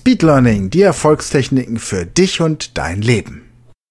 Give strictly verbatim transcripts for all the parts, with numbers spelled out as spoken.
Speed Learning, die Erfolgstechniken für dich und dein Leben.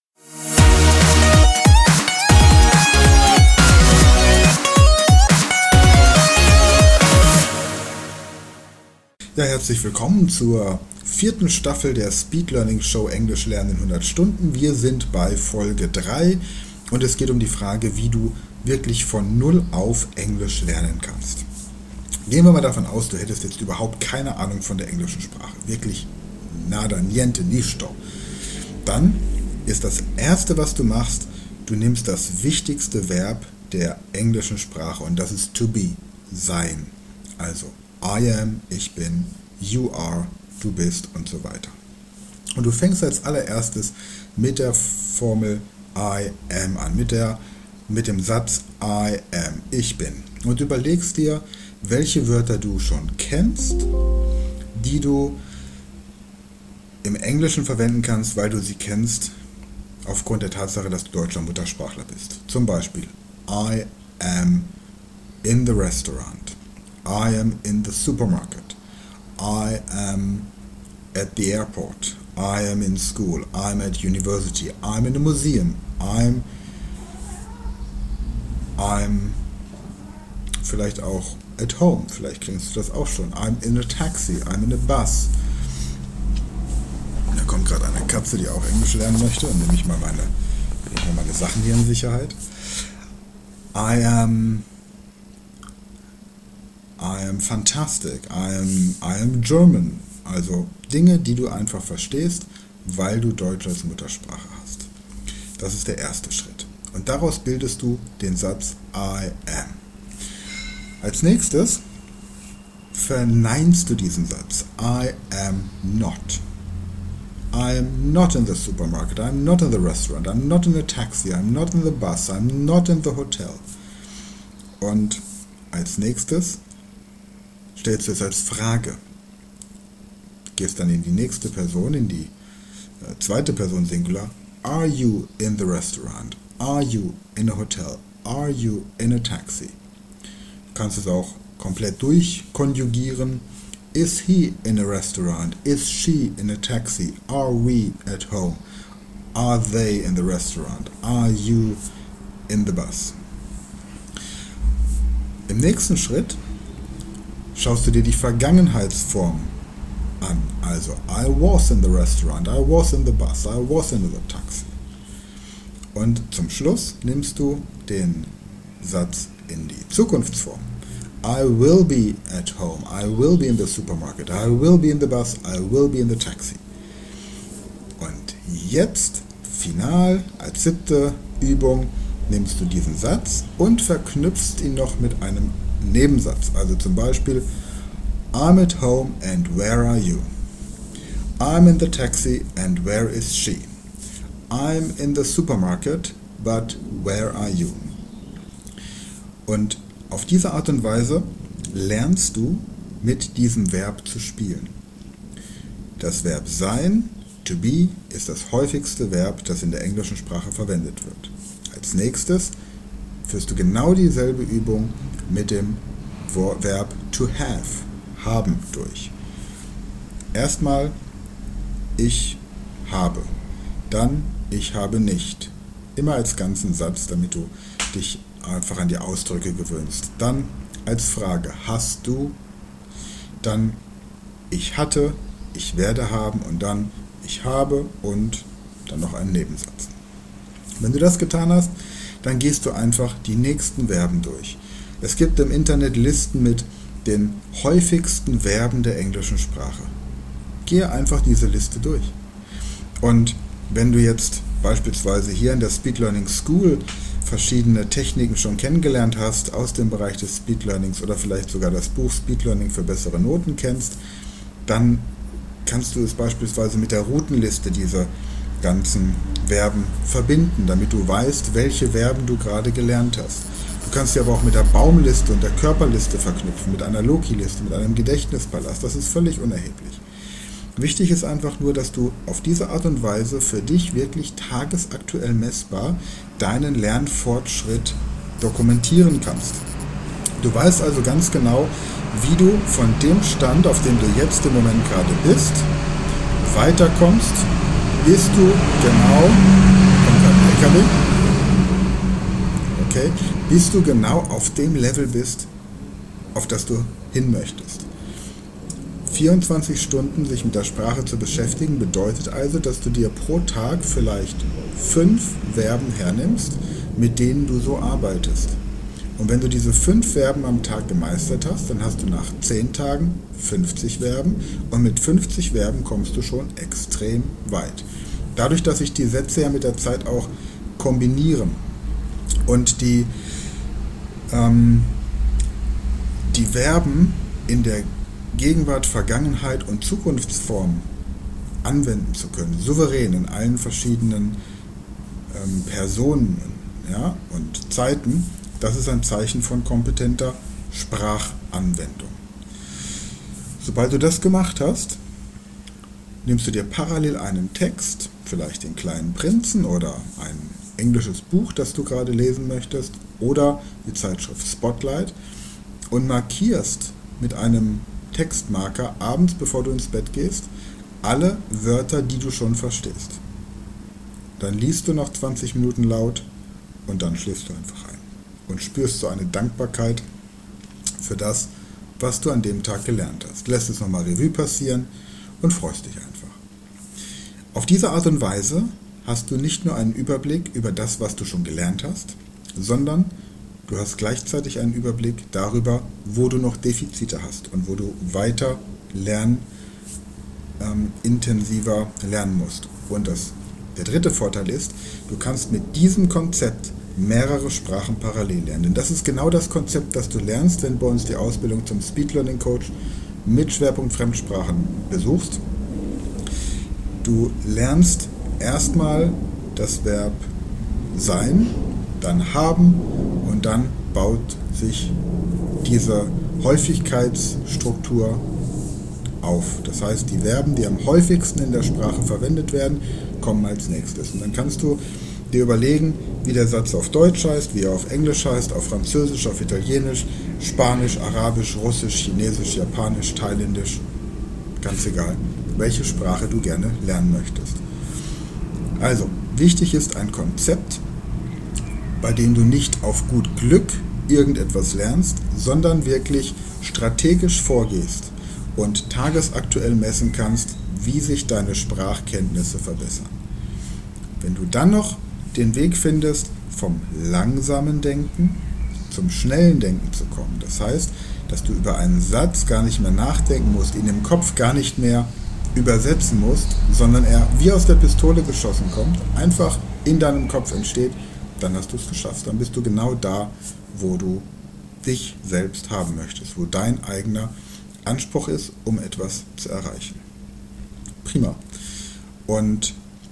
Ja, herzlich willkommen zur vierten Staffel der Speed Learning Show Englisch lernen in hundert Stunden. Wir sind bei Folge drei und es geht um die Frage, wie du wirklich von null auf Englisch lernen kannst. Gehen wir mal davon aus, du hättest jetzt überhaupt keine Ahnung von der englischen Sprache. Wirklich nada, niente, nisto. Dann ist das Erste, was du machst, du nimmst das wichtigste Verb der englischen Sprache und das ist to be, sein. Also I am, ich bin, you are, du bist und so weiter. Und du fängst als allererstes mit der Formel I am an, mit, der, mit dem Satz I am, ich bin. Und du überlegst dir, welche Wörter du schon kennst, die du im Englischen verwenden kannst, weil du sie kennst, aufgrund der Tatsache, dass du deutscher Muttersprachler bist. Zum Beispiel, I am in the restaurant. I am in the supermarket. I am at the airport. I am in school. I'm at university. I'm in a museum. I'm, I'm vielleicht auch at home. Vielleicht kennst du das auch schon. I'm in a taxi. I'm in a bus. Da kommt gerade eine Katze, die auch Englisch lernen möchte. Und nehme ich mal meine, nehme ich mal meine Sachen hier in Sicherheit. I am... I am fantastic, I am, I am German. Also Dinge, die du einfach verstehst, weil du Deutsch als Muttersprache hast. Das ist der erste Schritt. Und daraus bildest du den Satz I am. Als nächstes verneinst du diesen Satz. I am not. I am not in the supermarket. I'm not in the restaurant. I'm not in the taxi. I'm not in the bus. I'm not in the hotel. Und als nächstes stellst du es als Frage. Gehst dann in die nächste Person, in die äh, zweite Person Singular. Are you in the restaurant? Are you in a hotel? Are you in a taxi? Du kannst es auch komplett durchkonjugieren. Is he in a restaurant? Is she in a taxi? Are we at home? Are they in the restaurant? Are you in the bus? Im nächsten Schritt schaust du dir die Vergangenheitsform an. Also, I was in the restaurant, I was in the bus, I was in the taxi. Und zum Schluss nimmst du den Satz in die Zukunftsform. I will be at home, I will be in the supermarket, I will be in the bus, I will be in the taxi. Und jetzt, final, als siebte Übung, nimmst du diesen Satz und verknüpfst ihn noch mit einem Nebensatz. Also zum Beispiel, I'm at home and where are you? I'm in the taxi and where is she? I'm in the supermarket, but where are you? Und auf diese Art und Weise lernst du mit diesem Verb zu spielen. Das Verb sein, to be, ist das häufigste Verb, das in der englischen Sprache verwendet wird. Als nächstes führst du genau dieselbe Übung mit dem Verb to have, haben, durch. Erstmal ich habe, dann ich habe nicht. Immer als ganzen Satz, damit du dich einfach an die Ausdrücke gewöhnst. Dann als Frage, hast du? Dann ich hatte, ich werde haben und dann ich habe und dann noch einen Nebensatz. Wenn du das getan hast, dann gehst du einfach die nächsten Verben durch. Es gibt im Internet Listen mit den häufigsten Verben der englischen Sprache. Gehe einfach diese Liste durch. Und wenn du jetzt beispielsweise hier in der Speed Learning School verschiedene Techniken schon kennengelernt hast aus dem Bereich des Speed Learnings oder vielleicht sogar das Buch Speed Learning für bessere Noten kennst, dann kannst du es beispielsweise mit der Routenliste dieser ganzen Verben verbinden, damit du weißt, welche Verben du gerade gelernt hast. Du kannst sie aber auch mit der Baumliste und der Körperliste verknüpfen, mit einer Loki-Liste, mit einem Gedächtnispalast. Das ist völlig unerheblich. Wichtig ist einfach nur, dass du auf diese Art und Weise für dich wirklich tagesaktuell messbar deinen Lernfortschritt dokumentieren kannst. Du weißt also ganz genau, wie du von dem Stand, auf dem du jetzt im Moment gerade bist, weiterkommst, bist du genau, kommt ein L K W, okay, bis du genau auf dem Level bist, auf das du hin möchtest. vierundzwanzig Stunden sich mit der Sprache zu beschäftigen, bedeutet also, dass du dir pro Tag vielleicht fünf Verben hernimmst, mit denen du so arbeitest. Und wenn du diese fünf Verben am Tag gemeistert hast, dann hast du nach zehn Tagen fünfzig Verben und mit fünfzig Verben kommst du schon extrem weit. Dadurch, dass sich die Sätze ja mit der Zeit auch kombinieren und die, ähm, die Verben in der Gegenwart, Vergangenheit und Zukunftsform anwenden zu können, souverän in allen verschiedenen ähm, Personen, ja, und Zeiten, das ist ein Zeichen von kompetenter Sprachanwendung. Sobald du das gemacht hast, nimmst du dir parallel einen Text, vielleicht den Kleinen Prinzen oder ein englisches Buch, das du gerade lesen möchtest, oder die Zeitschrift Spotlight, und markierst mit einem Textmarker abends, bevor du ins Bett gehst, alle Wörter, die du schon verstehst. Dann liest du noch zwanzig Minuten laut und dann schläfst du einfach ein und spürst so eine Dankbarkeit für das, was du an dem Tag gelernt hast. Lässt es nochmal Revue passieren und freust dich einfach. Auf diese Art und Weise hast du nicht nur einen Überblick über das, was du schon gelernt hast, sondern du hast gleichzeitig einen Überblick darüber, wo du noch Defizite hast und wo du weiter lernen, ähm, intensiver lernen musst. Und das, der dritte Vorteil ist, du kannst mit diesem Konzept mehrere Sprachen parallel lernen. Denn das ist genau das Konzept, das du lernst, wenn du bei uns die Ausbildung zum Speed Learning Coach mit Schwerpunkt Fremdsprachen besuchst. Du lernst erstmal das Verb sein, dann haben und dann baut sich diese Häufigkeitsstruktur auf. Das heißt, die Verben, die am häufigsten in der Sprache verwendet werden, kommen als nächstes. Und dann kannst du dir überlegen, wie der Satz auf Deutsch heißt, wie er auf Englisch heißt, auf Französisch, auf Italienisch, Spanisch, Arabisch, Russisch, Chinesisch, Japanisch, Thailändisch, ganz egal, welche Sprache du gerne lernen möchtest. Also, wichtig ist ein Konzept, bei dem du nicht auf gut Glück irgendetwas lernst, sondern wirklich strategisch vorgehst und tagesaktuell messen kannst, wie sich deine Sprachkenntnisse verbessern. Wenn du dann noch den Weg findest, vom langsamen Denken zum schnellen Denken zu kommen, das heißt, dass du über einen Satz gar nicht mehr nachdenken musst, ihn im Kopf gar nicht mehr übersetzen musst, sondern er wie aus der Pistole geschossen kommt, einfach in deinem Kopf entsteht, dann hast du es geschafft. Dann bist du genau da, wo du dich selbst haben möchtest, wo dein eigener Anspruch ist, um etwas zu erreichen. Prima. Und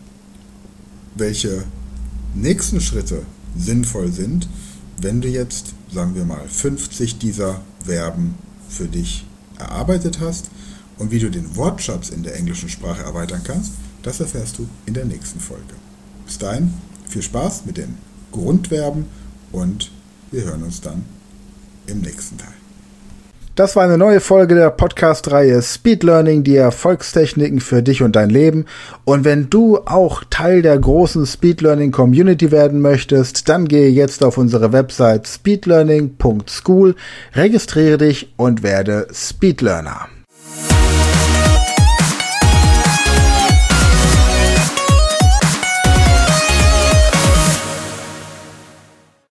welche nächsten Schritte sinnvoll sind, wenn du jetzt, sagen wir mal, fünfzig dieser Verben für dich erarbeitet hast und wie du den Wortschatz in der englischen Sprache erweitern kannst, das erfährst du in der nächsten Folge. Bis dahin, viel Spaß mit den Grundverben und wir hören uns dann im nächsten Teil. Das war eine neue Folge der Podcast-Reihe Speed Learning, die Erfolgstechniken für dich und dein Leben. Und wenn du auch Teil der großen Speed Learning Community werden möchtest, dann gehe jetzt auf unsere Website speedlearning punkt school, registriere dich und werde Speedlearner.